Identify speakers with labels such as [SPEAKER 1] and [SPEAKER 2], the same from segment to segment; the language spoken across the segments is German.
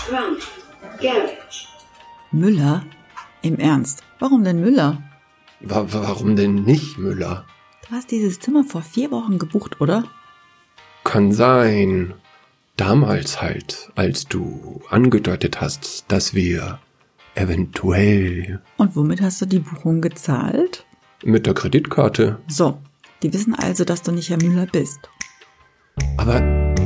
[SPEAKER 1] Front. Garage.
[SPEAKER 2] Müller? Im Ernst? Warum denn Müller?
[SPEAKER 3] Warum denn nicht Müller?
[SPEAKER 2] Du hast dieses Zimmer vor 4 Wochen gebucht, oder?
[SPEAKER 3] Kann sein. Damals halt, als du angedeutet hast, dass wir eventuell...
[SPEAKER 2] Und womit hast du die Buchung gezahlt?
[SPEAKER 3] Mit der Kreditkarte.
[SPEAKER 2] So, die wissen also, dass du nicht Herr Müller bist.
[SPEAKER 3] Aber...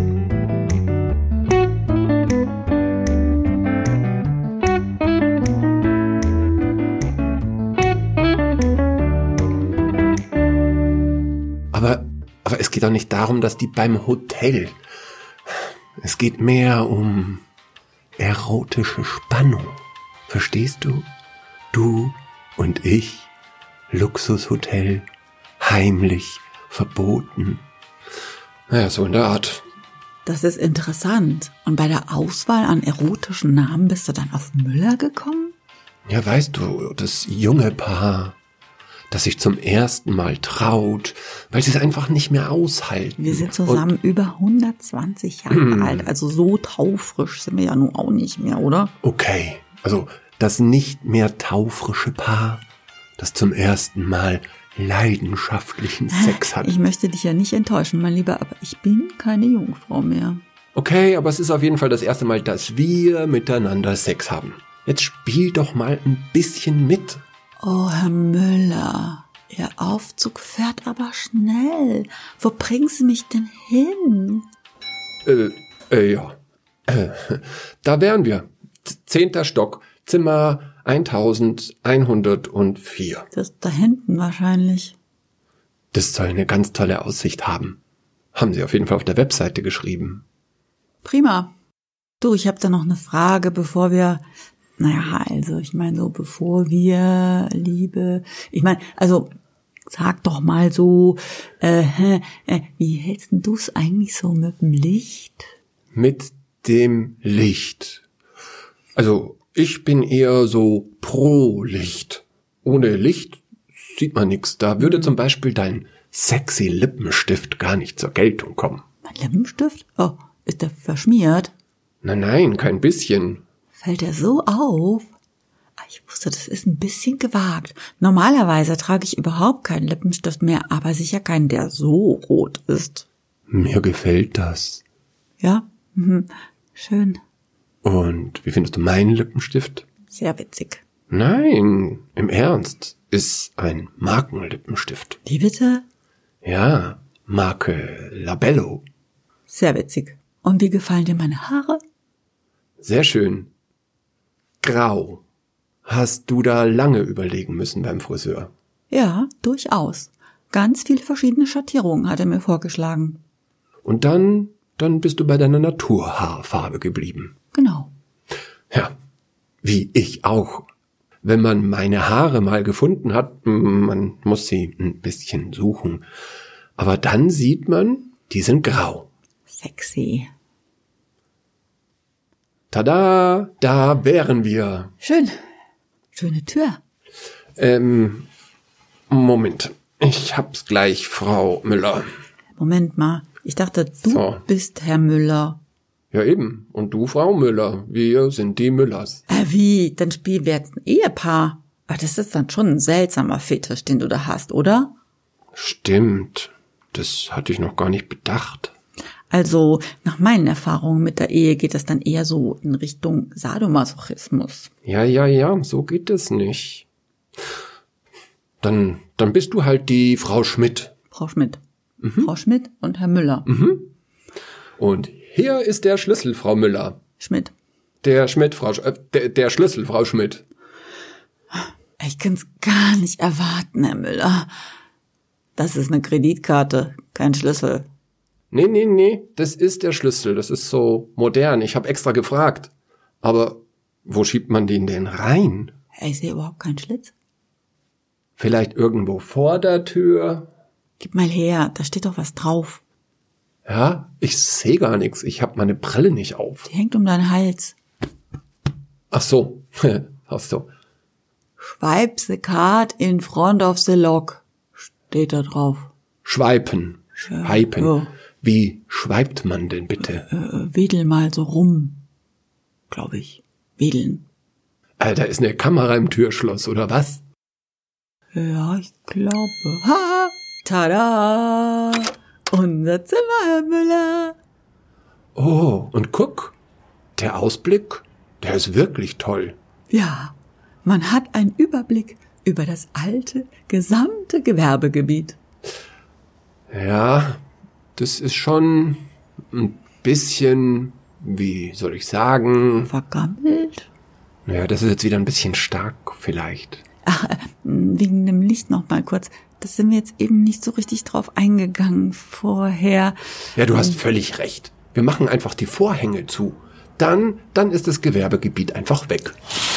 [SPEAKER 3] Aber es geht doch nicht darum, dass die beim Hotel... Es geht mehr um erotische Spannung. Verstehst du? Du und ich, Luxushotel, heimlich, verboten. Naja, so in der Art.
[SPEAKER 2] Das ist interessant. Und bei der Auswahl an erotischen Namen bist du dann auf Müller gekommen?
[SPEAKER 3] Ja, weißt du, das junge Paar, das sich zum ersten Mal traut, weil sie es einfach nicht mehr aushalten.
[SPEAKER 2] Wir sind zusammen über 120 Jahre alt, also so taufrisch sind wir ja nun auch nicht mehr, oder?
[SPEAKER 3] Okay, also das nicht mehr taufrische Paar, das zum ersten Mal leidenschaftlichen Sex hat.
[SPEAKER 2] Ich möchte dich ja nicht enttäuschen, mein Lieber, aber ich bin keine Jungfrau mehr.
[SPEAKER 3] Okay, aber es ist auf jeden Fall das erste Mal, dass wir miteinander Sex haben. Jetzt spiel doch mal ein bisschen mit.
[SPEAKER 2] Oh, Herr Müller, Ihr Aufzug fährt aber schnell. Wo bringen Sie mich denn hin?
[SPEAKER 3] Ja. Da wären wir. 10. Stock, Zimmer 1104.
[SPEAKER 2] Das ist da hinten wahrscheinlich.
[SPEAKER 3] Das soll eine ganz tolle Aussicht haben. Haben Sie auf jeden Fall auf der Webseite geschrieben.
[SPEAKER 2] Prima. Du, ich habe da noch eine Frage, bevor wir... bevor wir, Liebe... sag doch mal so, wie hältst denn du's eigentlich so mit dem Licht?
[SPEAKER 3] Mit dem Licht. Also, ich bin eher so pro Licht. Ohne Licht sieht man nichts. Da würde zum Beispiel dein sexy Lippenstift gar nicht zur Geltung kommen.
[SPEAKER 2] Mein Lippenstift? Oh, ist der verschmiert?
[SPEAKER 3] Nein, kein bisschen.
[SPEAKER 2] Fällt der so auf? Ich wusste, das ist ein bisschen gewagt. Normalerweise trage ich überhaupt keinen Lippenstift mehr, aber sicher keinen, der so rot ist.
[SPEAKER 3] Mir gefällt das.
[SPEAKER 2] Ja, schön.
[SPEAKER 3] Und wie findest du meinen Lippenstift?
[SPEAKER 2] Sehr witzig.
[SPEAKER 3] Nein, im Ernst. Ist ein Markenlippenstift.
[SPEAKER 2] Wie bitte?
[SPEAKER 3] Ja, Marke Labello.
[SPEAKER 2] Sehr witzig. Und wie gefallen dir meine Haare?
[SPEAKER 3] Sehr schön. Grau. Hast du da lange überlegen müssen beim Friseur?
[SPEAKER 2] Ja, durchaus. Ganz viele verschiedene Schattierungen hat er mir vorgeschlagen.
[SPEAKER 3] Und dann bist du bei deiner Naturhaarfarbe geblieben.
[SPEAKER 2] Genau.
[SPEAKER 3] Ja, wie ich auch. Wenn man meine Haare mal gefunden hat, man muss sie ein bisschen suchen. Aber dann sieht man, die sind grau.
[SPEAKER 2] Sexy.
[SPEAKER 3] Tada, da wären wir.
[SPEAKER 2] Schön. Schöne Tür.
[SPEAKER 3] Moment. Ich hab's gleich, Frau Müller.
[SPEAKER 2] Moment mal. Ich dachte, du bist Herr Müller.
[SPEAKER 3] Ja eben. Und du, Frau Müller. Wir sind die Müllers.
[SPEAKER 2] Wie? Dann spielen wir jetzt ein Ehepaar. Aber das ist dann schon ein seltsamer Fetisch, den du da hast, oder?
[SPEAKER 3] Stimmt. Das hatte ich noch gar nicht bedacht.
[SPEAKER 2] Also, nach meinen Erfahrungen mit der Ehe geht das dann eher so in Richtung Sadomasochismus.
[SPEAKER 3] Ja, so geht es nicht. Dann bist du halt die Frau Schmidt.
[SPEAKER 2] Frau Schmidt. Frau Schmidt und Herr Müller.
[SPEAKER 3] Und hier ist der Schlüssel, Frau Müller.
[SPEAKER 2] Schmidt.
[SPEAKER 3] Der Schlüssel, Frau Schmidt.
[SPEAKER 2] Ich kann's gar nicht erwarten, Herr Müller. Das ist eine Kreditkarte, kein Schlüssel.
[SPEAKER 3] Nee, das ist der Schlüssel. Das ist so modern. Ich habe extra gefragt. Aber wo schiebt man den denn rein?
[SPEAKER 2] Ich sehe überhaupt keinen Schlitz.
[SPEAKER 3] Vielleicht irgendwo vor der Tür?
[SPEAKER 2] Gib mal her, da steht doch was drauf.
[SPEAKER 3] Ja, ich sehe gar nichts. Ich habe meine Brille nicht auf.
[SPEAKER 2] Die hängt um deinen Hals.
[SPEAKER 3] Ach so.
[SPEAKER 2] Swipe the card in front of the lock. Steht da drauf.
[SPEAKER 3] Schweipen.
[SPEAKER 2] Ja.
[SPEAKER 3] Wie schweibt man denn bitte?
[SPEAKER 2] Wedel mal so rum. glaube ich, wedeln.
[SPEAKER 3] Alter, ist eine Kamera im Türschloss, oder was?
[SPEAKER 2] Ja, ich glaube. Ha! Tada! Unser Zimmer, Herr Müller.
[SPEAKER 3] Oh, und guck, der Ausblick, der ist wirklich toll.
[SPEAKER 2] Ja, man hat einen Überblick über das alte, gesamte Gewerbegebiet.
[SPEAKER 3] Ja, das ist schon ein bisschen, wie soll ich sagen?
[SPEAKER 2] Vergammelt?
[SPEAKER 3] Naja, das ist jetzt wieder ein bisschen stark vielleicht.
[SPEAKER 2] Ach, wegen dem Licht noch mal kurz. Das sind wir jetzt eben nicht so richtig drauf eingegangen vorher.
[SPEAKER 3] Ja, du hast völlig recht. Wir machen einfach die Vorhänge zu. Dann ist das Gewerbegebiet einfach weg.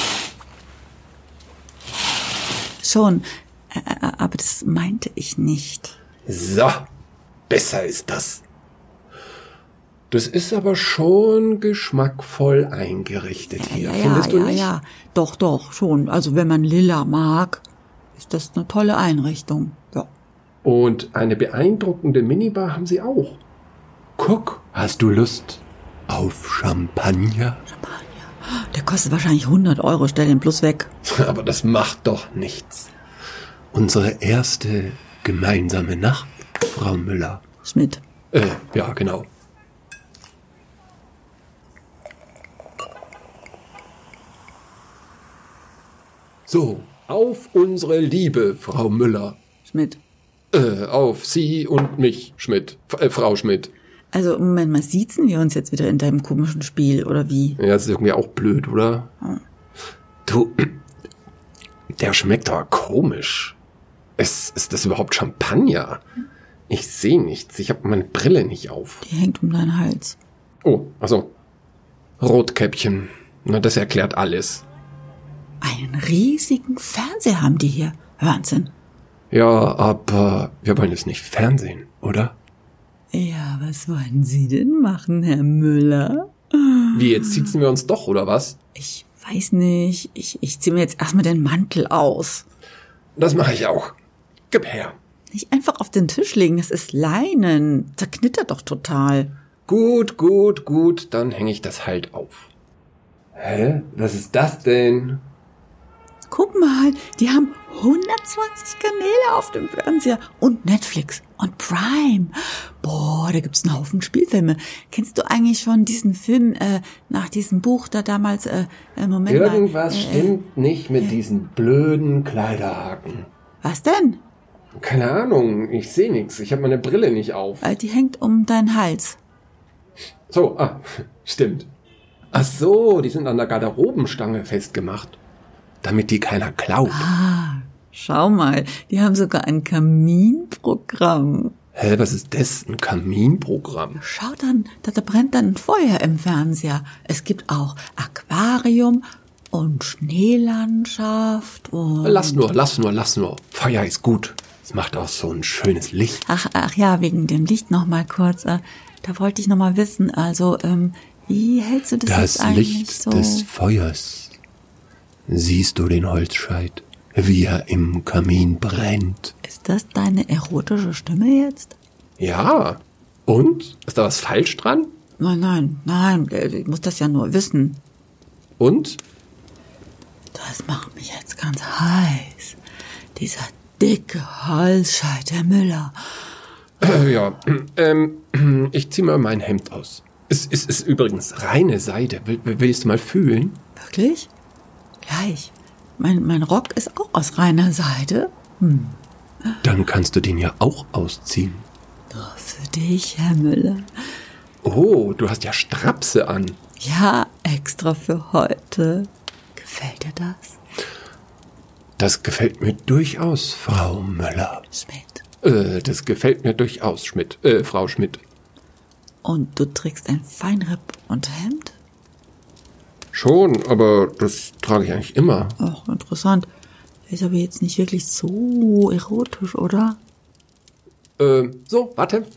[SPEAKER 2] Schon, aber das meinte ich nicht.
[SPEAKER 3] So, besser ist das. Das ist aber schon geschmackvoll eingerichtet hier, findest du nicht?
[SPEAKER 2] Ja, doch, schon. Also wenn man lila mag, ist das eine tolle Einrichtung. Ja.
[SPEAKER 3] Und eine beeindruckende Minibar haben sie auch. Guck, hast du Lust auf Champagner?
[SPEAKER 2] Champagner. Der kostet wahrscheinlich 100 €, stell den bloß weg.
[SPEAKER 3] Aber das macht doch nichts. Unsere erste gemeinsame Nacht, Frau Müller.
[SPEAKER 2] Schmidt.
[SPEAKER 3] Ja, genau. So, auf unsere Liebe, Frau Müller.
[SPEAKER 2] Schmidt.
[SPEAKER 3] Auf Sie und mich, Schmidt. Frau Schmidt.
[SPEAKER 2] Also, Moment mal, siezen wir uns jetzt wieder in deinem komischen Spiel, oder wie?
[SPEAKER 3] Ja, das ist irgendwie auch blöd, oder?
[SPEAKER 2] Hm.
[SPEAKER 3] Du, der schmeckt aber komisch. Ist das überhaupt Champagner? Ich sehe nichts. Ich habe meine Brille nicht auf.
[SPEAKER 2] Die hängt um deinen Hals.
[SPEAKER 3] Oh, also Rotkäppchen. Na, das erklärt alles.
[SPEAKER 2] Einen riesigen Fernseher haben die hier. Wahnsinn.
[SPEAKER 3] Ja, aber wir wollen es nicht fernsehen, oder?
[SPEAKER 2] Ja, was wollen Sie denn machen, Herr Müller?
[SPEAKER 3] Wie, jetzt sitzen wir uns doch, oder was?
[SPEAKER 2] Ich weiß nicht. Ich ziehe mir jetzt erstmal den Mantel aus.
[SPEAKER 3] Das mache ich auch. Gib her.
[SPEAKER 2] Nicht einfach auf den Tisch legen, das ist Leinen. Zerknittert doch total.
[SPEAKER 3] Gut, dann hänge ich das halt auf. Hä? Was ist das denn?
[SPEAKER 2] Guck mal, die haben 120 Kanäle auf dem Fernseher und Netflix und Prime. Boah, da gibt's einen Haufen Spielfilme. Kennst du eigentlich schon diesen Film nach diesem Buch da damals? Moment mal.
[SPEAKER 3] Irgendwas stimmt nicht mit diesen blöden Kleiderhaken.
[SPEAKER 2] Was denn?
[SPEAKER 3] Keine Ahnung, ich sehe nichts. Ich habe meine Brille nicht auf.
[SPEAKER 2] Die hängt um deinen Hals.
[SPEAKER 3] So, stimmt. Ach so, die sind an der Garderobenstange festgemacht, damit die keiner klaut.
[SPEAKER 2] Schau mal, die haben sogar ein Kaminprogramm.
[SPEAKER 3] Hä, was ist das? Ein Kaminprogramm?
[SPEAKER 2] Schau dann, da brennt dann ein Feuer im Fernseher. Es gibt auch Aquarium und Schneelandschaft und...
[SPEAKER 3] Lass nur. Feuer ist gut. Es macht auch so ein schönes Licht.
[SPEAKER 2] Ach ja, wegen dem Licht noch mal kurz. Da wollte ich noch mal wissen, also, wie hältst du das jetzt eigentlich
[SPEAKER 3] Licht
[SPEAKER 2] so?
[SPEAKER 3] des Feuers. Siehst du den Holzscheit, wie er im Kamin brennt?
[SPEAKER 2] Ist das deine erotische Stimme jetzt?
[SPEAKER 3] Ja. Und? Ist da was falsch dran?
[SPEAKER 2] Nein, ich muss das ja nur wissen.
[SPEAKER 3] Und?
[SPEAKER 2] Das macht mich jetzt ganz heiß. Dieser dicke Holzscheit, Herr Müller.
[SPEAKER 3] Ja, ich zieh mal mein Hemd aus. Es ist übrigens reine Seide. Willst du mal fühlen?
[SPEAKER 2] Wirklich? Gleich. Mein Rock ist auch aus reiner Seide.
[SPEAKER 3] Dann kannst du den ja auch ausziehen.
[SPEAKER 2] Doch für dich, Herr Müller.
[SPEAKER 3] Oh, du hast ja Strapse an.
[SPEAKER 2] Ja, extra für heute. Gefällt dir das?
[SPEAKER 3] Das gefällt mir durchaus, Frau Müller.
[SPEAKER 2] Schmidt.
[SPEAKER 3] Das gefällt mir durchaus, Frau Schmidt.
[SPEAKER 2] Und du trägst ein Feinripp-Unterhemd?
[SPEAKER 3] Schon, aber das trage ich eigentlich immer.
[SPEAKER 2] Ach, interessant. Ist aber jetzt nicht wirklich so erotisch, oder?
[SPEAKER 3] So, warte.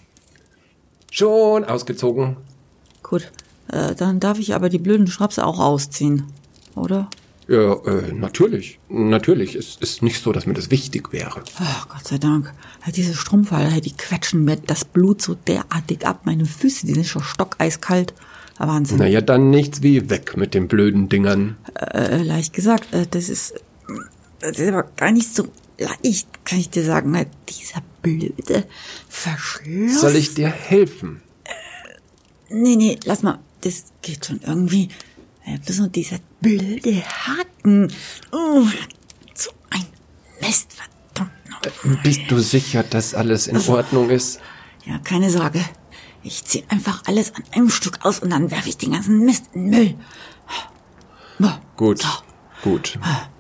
[SPEAKER 3] Schon ausgezogen.
[SPEAKER 2] Gut, dann darf ich aber die blöden Strapse auch ausziehen, oder?
[SPEAKER 3] Ja, natürlich. Natürlich. Es ist nicht so, dass mir das wichtig wäre.
[SPEAKER 2] Ach, Gott sei Dank. Diese Strumpfhalle, die quetschen mir das Blut so derartig ab. Meine Füße, die sind schon stockeiskalt. Wahnsinn.
[SPEAKER 3] Naja, dann nichts wie weg mit den blöden Dingern.
[SPEAKER 2] Leicht gesagt, das ist aber gar nicht so leicht, kann ich dir sagen. Dieser blöde Verschluss.
[SPEAKER 3] Soll ich dir helfen?
[SPEAKER 2] Nee, lass mal. Das geht schon irgendwie. Bloß nur dieser blöde Haken. Oh, so ein Mist, verdammt noch.
[SPEAKER 3] Bist du sicher, dass alles in Ordnung ist?
[SPEAKER 2] Ja, keine Sorge. Ich ziehe einfach alles an einem Stück aus und dann werfe ich den ganzen Mist in den Müll.
[SPEAKER 3] Gut,
[SPEAKER 2] So.
[SPEAKER 3] gut.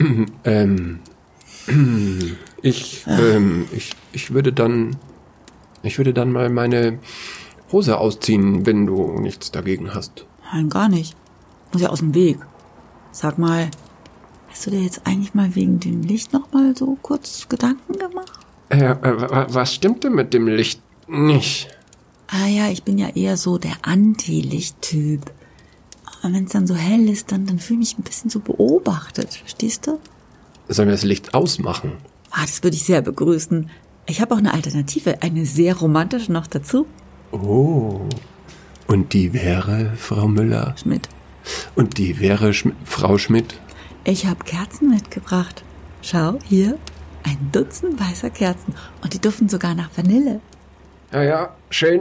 [SPEAKER 3] Ich würde dann mal meine Hose ausziehen, wenn du nichts dagegen hast.
[SPEAKER 2] Nein, gar nicht. Muss ja aus dem Weg. Sag mal, hast du dir jetzt eigentlich mal wegen dem Licht noch mal so kurz Gedanken gemacht?
[SPEAKER 3] Was stimmt denn mit dem Licht nicht?
[SPEAKER 2] Ah ja, ich bin ja eher so der Anti-Licht-Typ. Aber wenn es dann so hell ist, dann fühle ich mich ein bisschen so beobachtet. Verstehst du?
[SPEAKER 3] Sollen wir das Licht ausmachen?
[SPEAKER 2] Das würde ich sehr begrüßen. Ich habe auch eine Alternative, eine sehr romantische noch dazu.
[SPEAKER 3] Oh. Und die wäre Frau Müller?
[SPEAKER 2] Schmidt.
[SPEAKER 3] Und die wäre Frau Schmidt?
[SPEAKER 2] Ich habe Kerzen mitgebracht. Schau, hier, 1 Dutzend weißer Kerzen. Und die duften sogar nach Vanille.
[SPEAKER 3] Ja, schön.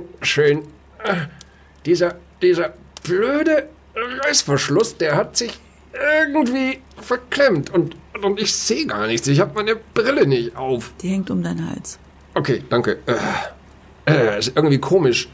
[SPEAKER 3] Dieser blöde Reißverschluss, der hat sich irgendwie verklemmt. Und ich sehe gar nichts. Ich habe meine Brille nicht auf.
[SPEAKER 2] Die hängt um deinen Hals.
[SPEAKER 3] Okay, danke. Ist irgendwie komisch.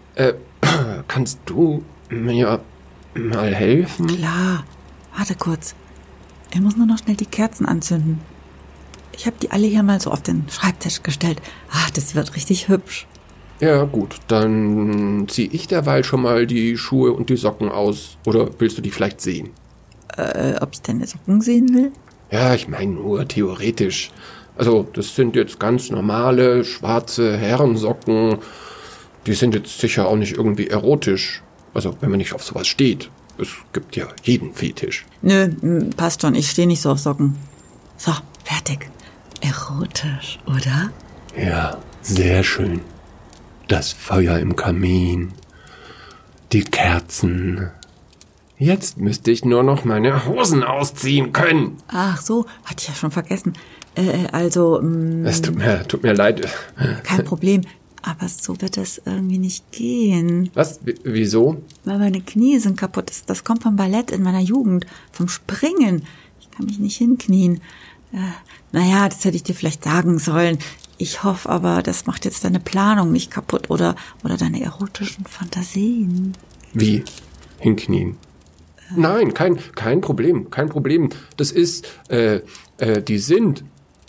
[SPEAKER 3] Kannst du mir mal helfen?
[SPEAKER 2] Klar. Warte kurz. Ich muss nur noch schnell die Kerzen anzünden. Ich habe die alle hier mal so auf den Schreibtisch gestellt. Das wird richtig hübsch.
[SPEAKER 3] Ja, gut. Dann ziehe ich derweil schon mal die Schuhe und die Socken aus. Oder willst du die vielleicht sehen?
[SPEAKER 2] Ob ich deine Socken sehen will?
[SPEAKER 3] Ja, ich meine nur theoretisch. Also, das sind jetzt ganz normale, schwarze Herrensocken. Die sind jetzt sicher auch nicht irgendwie erotisch. Also, wenn man nicht auf sowas steht. Es gibt ja jeden Fetisch.
[SPEAKER 2] Nö, passt schon. Ich stehe nicht so auf Socken. So, fertig. Erotisch, oder?
[SPEAKER 3] Ja, sehr schön. Das Feuer im Kamin. Die Kerzen. Jetzt müsste ich nur noch meine Hosen ausziehen können.
[SPEAKER 2] Ach so, hatte ich ja schon vergessen. Also,
[SPEAKER 3] Es tut mir leid.
[SPEAKER 2] kein Problem. Aber so wird das irgendwie nicht gehen.
[SPEAKER 3] Was? Wieso?
[SPEAKER 2] Weil meine Knie sind kaputt. Das kommt vom Ballett in meiner Jugend. Vom Springen. Ich kann mich nicht hinknien. Naja, das hätte ich dir vielleicht sagen sollen. Ich hoffe aber, das macht jetzt deine Planung nicht kaputt oder deine erotischen Fantasien.
[SPEAKER 3] Wie? Hinknien? Nein, kein Problem, kein Problem. Das ist, die sind,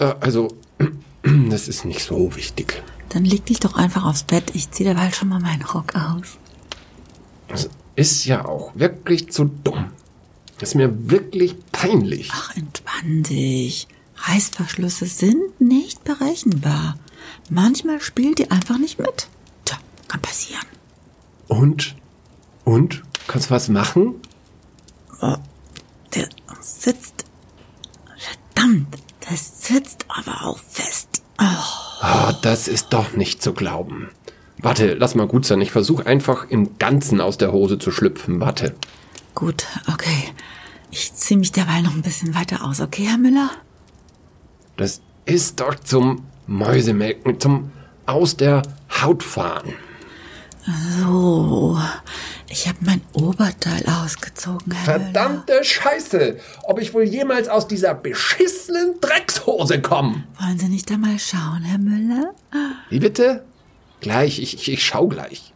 [SPEAKER 3] das ist nicht so wichtig.
[SPEAKER 2] Dann leg dich doch einfach aufs Bett. Ich zieh derweil schon mal meinen Rock aus.
[SPEAKER 3] Das ist ja auch wirklich zu dumm. Das ist mir wirklich peinlich.
[SPEAKER 2] Ach, entspann dich. Reißverschlüsse sind nicht berechenbar. Manchmal spielt ihr einfach nicht mit. Tja, kann passieren.
[SPEAKER 3] Und? Kannst du was machen?
[SPEAKER 2] Der sitzt. Verdammt, das sitzt aber auch fest.
[SPEAKER 3] Das ist doch nicht zu glauben. Warte, lass mal gut sein. Ich versuche einfach im Ganzen aus der Hose zu schlüpfen. Warte.
[SPEAKER 2] Gut, okay. Ich ziehe mich derweil noch ein bisschen weiter aus, okay, Herr Müller?
[SPEAKER 3] Das ist doch zum Mäusemelken, zum aus der Haut fahren.
[SPEAKER 2] So, ich habe mein Oberteil ausgezogen, Herr Müller.
[SPEAKER 3] Verdammte Scheiße! Ob ich wohl jemals aus dieser beschissenen Dreckshose komme?
[SPEAKER 2] Wollen Sie nicht einmal schauen, Herr Müller?
[SPEAKER 3] Wie bitte? Gleich, ich schau gleich.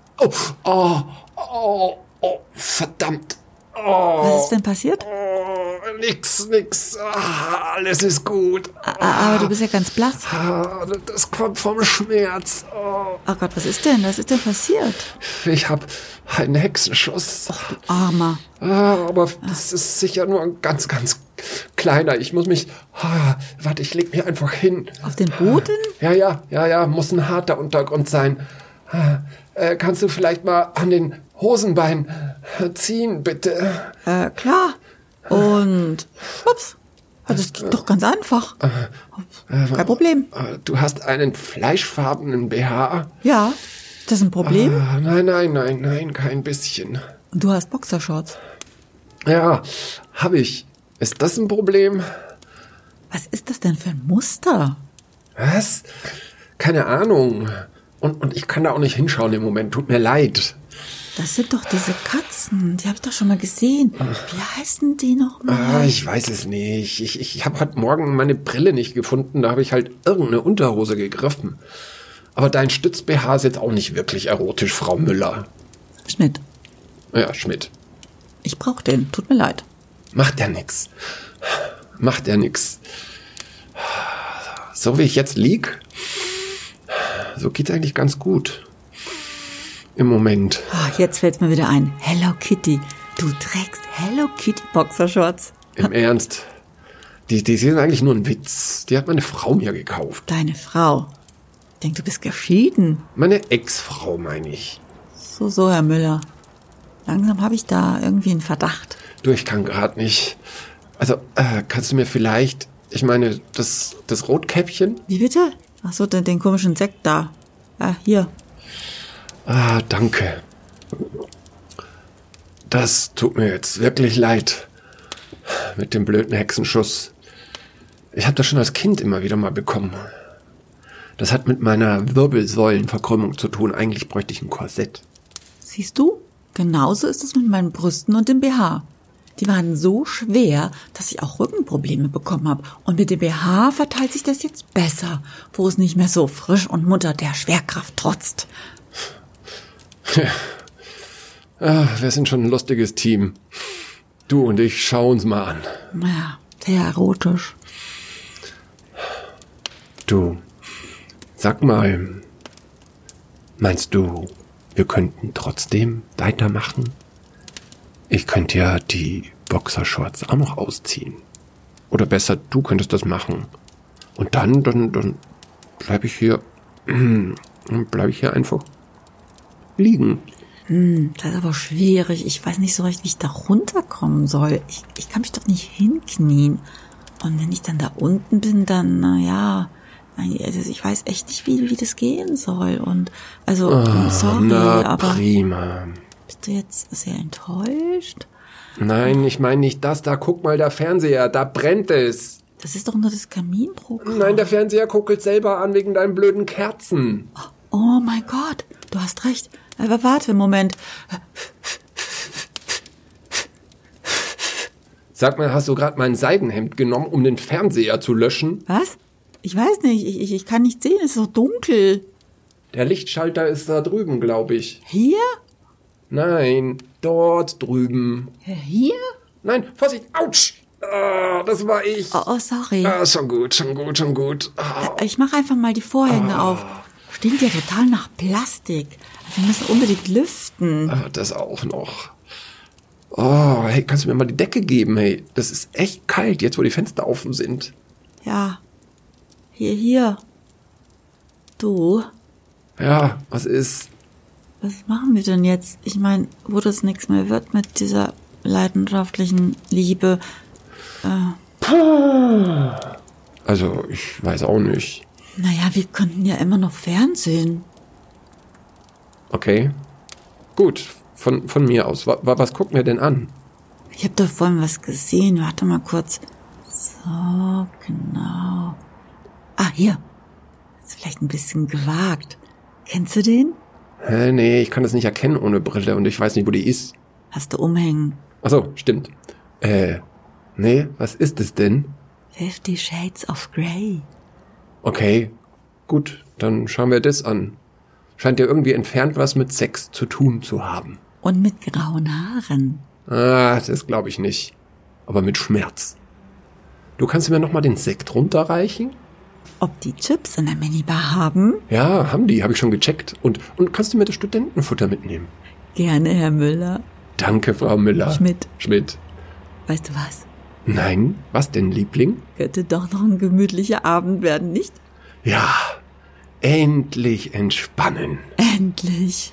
[SPEAKER 3] Verdammt.
[SPEAKER 2] Was ist denn passiert?
[SPEAKER 3] Nix. Alles ist gut.
[SPEAKER 2] Aber du bist ja ganz blass.
[SPEAKER 3] Das kommt vom Schmerz.
[SPEAKER 2] Oh Gott, was ist denn? Was ist denn passiert?
[SPEAKER 3] Ich habe einen Hexenschuss.
[SPEAKER 2] Armer.
[SPEAKER 3] Aber das ist sicher nur ein ganz kleiner. Ich muss mich... Warte, ich leg mich einfach hin.
[SPEAKER 2] Auf den Boden?
[SPEAKER 3] Ja. Muss ein harter Untergrund sein. Kannst du vielleicht mal an den Hosenbein ziehen, bitte?
[SPEAKER 2] Klar. Und ups. Das geht doch ganz einfach. Kein Problem.
[SPEAKER 3] Du hast einen fleischfarbenen BH?
[SPEAKER 2] Ja. Ist das ein Problem?
[SPEAKER 3] Nein, kein bisschen.
[SPEAKER 2] Und du hast Boxershorts.
[SPEAKER 3] Ja, habe ich. Ist das ein Problem?
[SPEAKER 2] Was ist das denn für ein Muster?
[SPEAKER 3] Was? Keine Ahnung. Und ich kann da auch nicht hinschauen im Moment. Tut mir leid.
[SPEAKER 2] Das sind doch diese Katzen. Die habe ich doch schon mal gesehen. Wie heißen die nochmal?
[SPEAKER 3] Ich weiß es nicht. Ich habe heute Morgen meine Brille nicht gefunden. Da habe ich halt irgendeine Unterhose gegriffen. Aber dein Stütz-BH ist jetzt auch nicht wirklich erotisch, Frau Müller.
[SPEAKER 2] Schmidt.
[SPEAKER 3] Ja, Schmidt.
[SPEAKER 2] Ich brauche den. Tut mir leid.
[SPEAKER 3] Macht ja nix. Macht ja nix. So wie ich jetzt lieg, so geht's eigentlich ganz gut. Im Moment.
[SPEAKER 2] Jetzt fällt's mir wieder ein. Hello Kitty. Du trägst Hello Kitty Boxershorts.
[SPEAKER 3] Im Ernst. Die sind eigentlich nur ein Witz. Die hat meine Frau mir gekauft.
[SPEAKER 2] Deine Frau. Ich denke, du bist geschieden.
[SPEAKER 3] Meine Ex-Frau, meine ich.
[SPEAKER 2] So, Herr Müller. Langsam habe ich da irgendwie einen Verdacht.
[SPEAKER 3] Du, ich kann gerade nicht. Also, kannst du mir vielleicht, ich meine, das Rotkäppchen?
[SPEAKER 2] Wie bitte? Ach so, den komischen Sekt da. Hier.
[SPEAKER 3] Danke. Das tut mir jetzt wirklich leid. Mit dem blöden Hexenschuss. Ich habe das schon als Kind immer wieder mal bekommen. Das hat mit meiner Wirbelsäulenverkrümmung zu tun. Eigentlich bräuchte ich ein Korsett.
[SPEAKER 2] Siehst du? Genauso ist es mit meinen Brüsten und dem BH. Die waren so schwer, dass ich auch Rückenprobleme bekommen habe. Und mit dem BH verteilt sich das jetzt besser, wo es nicht mehr so frisch und munter der Schwerkraft trotzt.
[SPEAKER 3] Wir sind schon ein lustiges Team. Du und ich, schau uns mal an.
[SPEAKER 2] Ja, sehr erotisch.
[SPEAKER 3] Du, sag mal, meinst du, wir könnten trotzdem weitermachen? Ich könnte ja die Boxershorts auch noch ausziehen. Oder besser, du könntest das machen. Und dann bleibe ich hier einfach liegen.
[SPEAKER 2] Das ist aber schwierig. Ich weiß nicht so recht, wie ich da runterkommen soll. Ich kann mich doch nicht hinknien. Und wenn ich dann da unten bin, dann, also ich weiß echt nicht, wie das gehen soll. Und, sorry, aber...
[SPEAKER 3] Prima.
[SPEAKER 2] Bist du jetzt sehr enttäuscht?
[SPEAKER 3] Nein, ich meine nicht das da. Guck mal, der Fernseher, da brennt es.
[SPEAKER 2] Das ist doch nur das Kaminprogramm.
[SPEAKER 3] Nein, der Fernseher kuckelt selber an wegen deinen blöden Kerzen.
[SPEAKER 2] Oh mein Gott, du hast recht. Aber warte, Moment.
[SPEAKER 3] Sag mal, hast du gerade mein Seidenhemd genommen, um den Fernseher zu löschen?
[SPEAKER 2] Was? Ich weiß nicht, ich kann nicht sehen, es ist so dunkel.
[SPEAKER 3] Der Lichtschalter ist da drüben, glaube ich.
[SPEAKER 2] Hier?
[SPEAKER 3] Nein, dort drüben.
[SPEAKER 2] Hier?
[SPEAKER 3] Nein, Vorsicht, ouch! Das war ich.
[SPEAKER 2] Oh, sorry.
[SPEAKER 3] Schon gut.
[SPEAKER 2] Ich mache einfach mal die Vorhänge auf. Stinkt ja total nach Plastik. Wir müssen unbedingt lüften.
[SPEAKER 3] Das auch noch. Oh, hey, kannst du mir mal die Decke geben, hey? Das ist echt kalt, jetzt wo die Fenster offen sind.
[SPEAKER 2] Ja. Hier. Du.
[SPEAKER 3] Ja, was ist?
[SPEAKER 2] Was machen wir denn jetzt? Ich meine, wo das nichts mehr wird mit dieser leidenschaftlichen Liebe.
[SPEAKER 3] Also, ich weiß auch nicht.
[SPEAKER 2] Naja, wir könnten ja immer noch Fernsehen.
[SPEAKER 3] Okay. Gut, von mir aus. Was gucken wir denn an?
[SPEAKER 2] Ich habe da vorhin was gesehen. Warte mal kurz. So, genau. Hier. Ist vielleicht ein bisschen gewagt. Kennst du den?
[SPEAKER 3] Nee, ich kann das nicht erkennen ohne Brille und ich weiß nicht, wo die ist.
[SPEAKER 2] Hast du umhängen?
[SPEAKER 3] Ach so, stimmt. Nee, was ist es denn?
[SPEAKER 2] 50 Shades of Grey.
[SPEAKER 3] Okay, gut, dann schauen wir das an. Scheint ja irgendwie entfernt was mit Sex zu tun zu haben.
[SPEAKER 2] Und mit grauen Haaren.
[SPEAKER 3] Das glaube ich nicht. Aber mit Schmerz. Du kannst mir nochmal den Sekt runterreichen?
[SPEAKER 2] Ob die Chips in der Minibar haben?
[SPEAKER 3] Ja, haben die, habe ich schon gecheckt. Und kannst du mir das Studentenfutter mitnehmen?
[SPEAKER 2] Gerne, Herr Müller.
[SPEAKER 3] Danke, Frau Müller.
[SPEAKER 2] Schmidt. Weißt du was?
[SPEAKER 3] Nein, was denn, Liebling?
[SPEAKER 2] Könnte doch noch ein gemütlicher Abend werden, nicht?
[SPEAKER 3] Ja, endlich entspannen.
[SPEAKER 2] Endlich.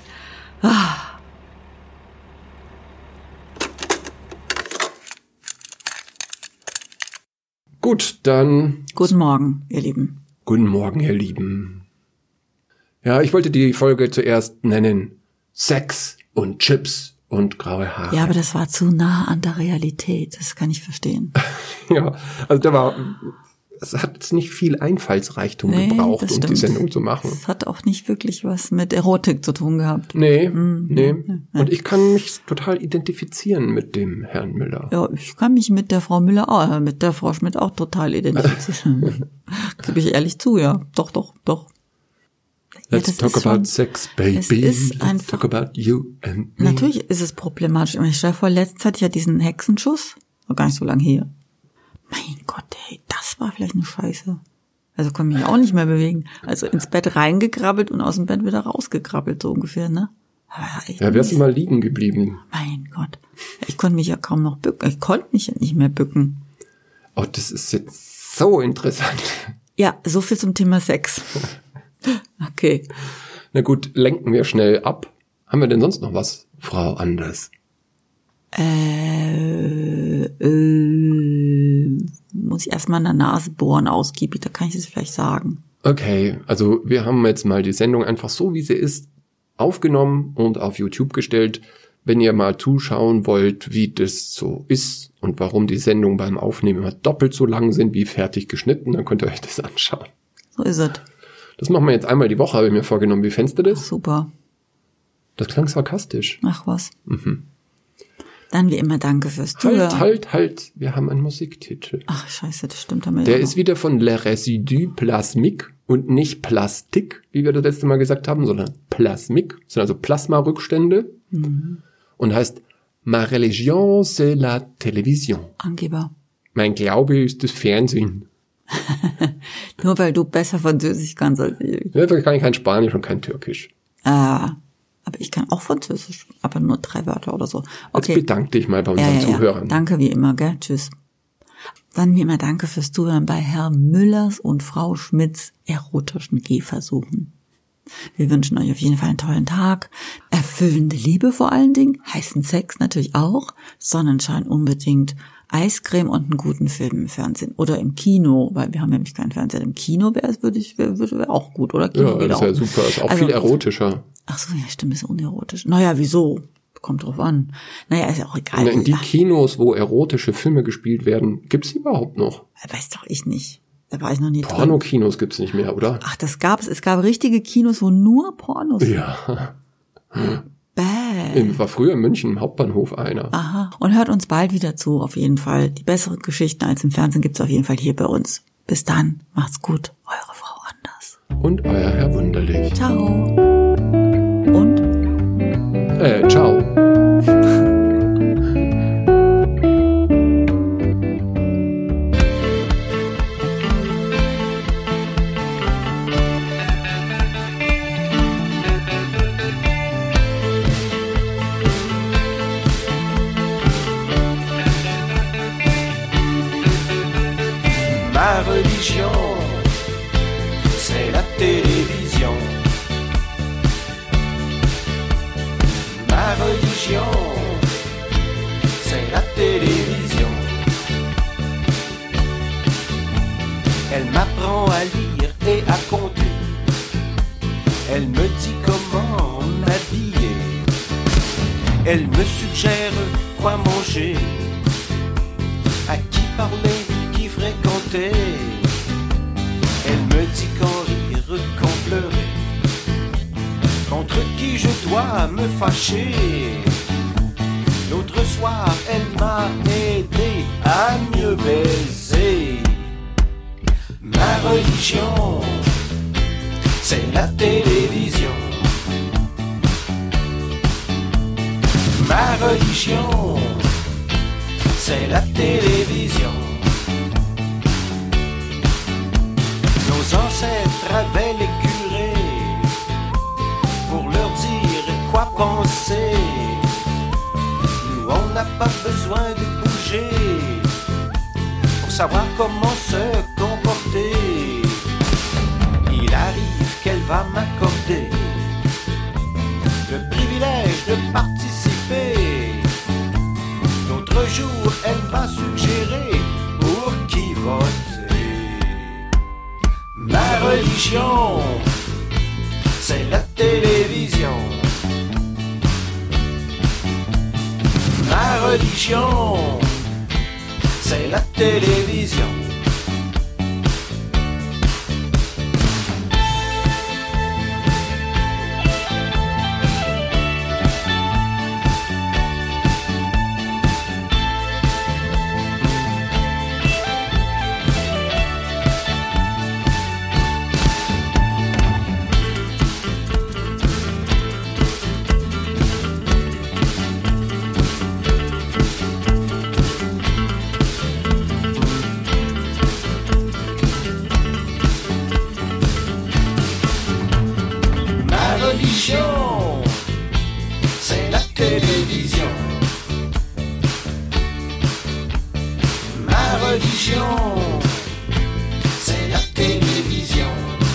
[SPEAKER 3] Gut, dann...
[SPEAKER 2] Guten Morgen, ihr Lieben.
[SPEAKER 3] Guten Morgen, ihr Lieben. Ja, ich wollte die Folge zuerst nennen Sex und Chips und graue Haare.
[SPEAKER 2] Ja, aber das war zu nah an der Realität. Das kann ich verstehen.
[SPEAKER 3] Ja, also es hat jetzt nicht viel Einfallsreichtum gebraucht, um die Sendung zu machen.
[SPEAKER 2] Das hat auch nicht wirklich was mit Erotik zu tun gehabt.
[SPEAKER 3] Nee. Und ich kann mich total identifizieren mit dem Herrn Müller.
[SPEAKER 2] Ja, ich kann mich mit der Frau Müller, mit der Frau Schmidt auch total identifizieren. Gebe ich ehrlich zu, ja. Doch.
[SPEAKER 3] Let's talk about sex, baby.
[SPEAKER 2] Es ist
[SPEAKER 3] Let's talk about you and me.
[SPEAKER 2] Natürlich ist es problematisch. Ich stelle vor, letztens hatte ich ja diesen Hexenschuss. War gar nicht so lange her. Mein Gott, ey, das war vielleicht eine Scheiße. Also konnte mich auch nicht mehr bewegen. Also ins Bett reingekrabbelt und aus dem Bett wieder rausgekrabbelt, so ungefähr, ne?
[SPEAKER 3] Ja, wärst du mal liegen geblieben.
[SPEAKER 2] Mein Gott. Ich konnte mich ja kaum noch bücken. Ich konnte mich ja nicht mehr bücken.
[SPEAKER 3] Oh, das ist jetzt so interessant.
[SPEAKER 2] Ja, so viel zum Thema Sex. Okay.
[SPEAKER 3] Na gut, lenken wir schnell ab. Haben wir denn sonst noch was, Frau Anders?
[SPEAKER 2] Muss ich erstmal in der Nase bohren, ausgiebig, da kann ich es vielleicht sagen.
[SPEAKER 3] Okay, also wir haben jetzt mal die Sendung einfach so, wie sie ist, aufgenommen und auf YouTube gestellt. Wenn ihr mal zuschauen wollt, wie das so ist und warum die Sendungen beim Aufnehmen immer doppelt so lang sind wie fertig geschnitten, dann könnt ihr euch das anschauen.
[SPEAKER 2] So ist es.
[SPEAKER 3] Das machen wir jetzt einmal die Woche, habe ich mir vorgenommen. Wie fändest du das?
[SPEAKER 2] Ach, super.
[SPEAKER 3] Das klang sarkastisch.
[SPEAKER 2] Ach was. Dann wie immer danke fürs Zuhören.
[SPEAKER 3] Halt. Wir haben einen Musiktitel.
[SPEAKER 2] Ach scheiße, das stimmt damit.
[SPEAKER 3] Der ist wieder von Le Résidu Plasmique und nicht Plastik, wie wir das letzte Mal gesagt haben, sondern Plasmique. Das sind also Plasmarückstände. Und heißt Ma religion c'est la télévision.
[SPEAKER 2] Angeber.
[SPEAKER 3] Mein Glaube ist das Fernsehen.
[SPEAKER 2] Nur weil du besser Französisch kannst als ich.
[SPEAKER 3] Ja, da kann ich kein Spanisch und kein Türkisch.
[SPEAKER 2] Aber ich kann auch Französisch, aber nur 3 Wörter oder so.
[SPEAKER 3] Okay. Jetzt bedank dich mal bei unseren Zuhörern.
[SPEAKER 2] Danke wie immer, gell? Tschüss. Dann wie immer danke fürs Zuhören bei Herrn Müllers und Frau Schmidts erotischen Gehversuchen. Wir wünschen euch auf jeden Fall einen tollen Tag. Erfüllende Liebe vor allen Dingen, heißen Sex natürlich auch, Sonnenschein unbedingt, Eiscreme und einen guten Film im Fernsehen oder im Kino, weil wir haben nämlich keinen Fernseher. Im Kino wäre auch gut, oder? Kino
[SPEAKER 3] ja, das ist ja super, ist auch viel erotischer.
[SPEAKER 2] Ach so, ja, stimmt, ist unerotisch. Naja, wieso? Kommt drauf an. Naja, ist ja auch egal.
[SPEAKER 3] In die Kinos, wo erotische Filme gespielt werden, gibt's die überhaupt noch?
[SPEAKER 2] Weiß doch ich nicht. Da war ich noch nie drin.
[SPEAKER 3] Pornokinos gibt's nicht mehr, oder?
[SPEAKER 2] Ach, das gab's. Es gab richtige Kinos, wo nur Pornos.
[SPEAKER 3] Ja.
[SPEAKER 2] Bäh.
[SPEAKER 3] War früher in München im Hauptbahnhof einer.
[SPEAKER 2] Aha. Und hört uns bald wieder zu, auf jeden Fall. Die besseren Geschichten als im Fernsehen gibt's auf jeden Fall hier bei uns. Bis dann. Macht's gut. Eure Frau Anders.
[SPEAKER 3] Und euer Herr Wunderlich.
[SPEAKER 2] Ciao. Und?
[SPEAKER 3] Ciao.
[SPEAKER 4] Ma religion, c'est la télévision. Ma religion, c'est la télévision. Elle m'apprend à lire et à compter. Elle me dit comment m'habiller. Elle me suggère quoi manger, à qui parler, qui fréquenter. Elle me dit quand rire, quand pleurer, contre qui je dois me fâcher. L'autre soir, elle m'a aidé à mieux baiser. Ma religion, c'est la télévision. Ma religion, c'est la télévision. Nos ancêtres avaient les curés pour leur dire quoi penser. Nous, on n'a pas besoin de bouger pour savoir comment se comporter. Il arrive qu'elle va m'accorder le privilège de participer. L'autre jour, elle m'a suggéré pour qui voter. Ma religion, c'est la télévision. religion, c'est la télévision. C'est la télévision. Ma religion, c'est la télévision.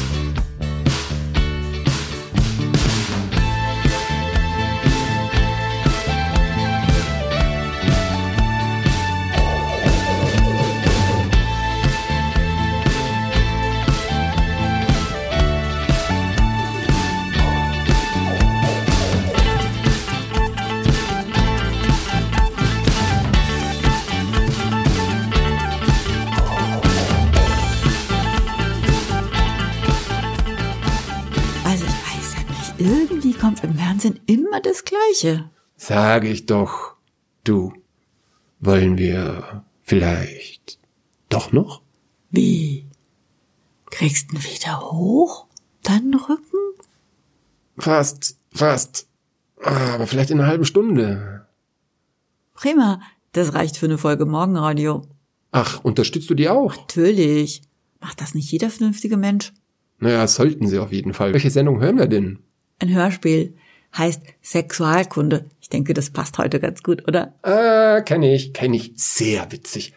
[SPEAKER 2] Also ich weiß ja nicht, irgendwie kommt im Fernsehen immer das Gleiche.
[SPEAKER 3] Sag ich doch. Du, wollen wir vielleicht doch noch?
[SPEAKER 2] Wie? Kriegst du ihn wieder hoch? Deinen Rücken?
[SPEAKER 3] Fast. Aber vielleicht in einer halben Stunde.
[SPEAKER 2] Prima, das reicht für eine Folge Morgenradio.
[SPEAKER 3] Ach, unterstützt du die auch?
[SPEAKER 2] Natürlich. Macht das nicht jeder vernünftige Mensch?
[SPEAKER 3] Naja, sollten sie auf jeden Fall. Welche Sendung hören wir denn?
[SPEAKER 2] Ein Hörspiel. Heißt Sexualkunde. Ich denke, das passt heute ganz gut, oder?
[SPEAKER 3] Kenn ich. Sehr witzig.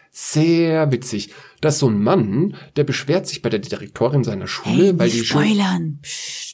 [SPEAKER 3] Das ist so ein Mann, der beschwert sich bei der Direktorin seiner Schule,
[SPEAKER 2] Hey,
[SPEAKER 3] weil
[SPEAKER 2] nicht
[SPEAKER 3] die Schule...
[SPEAKER 2] spoilern. Psst.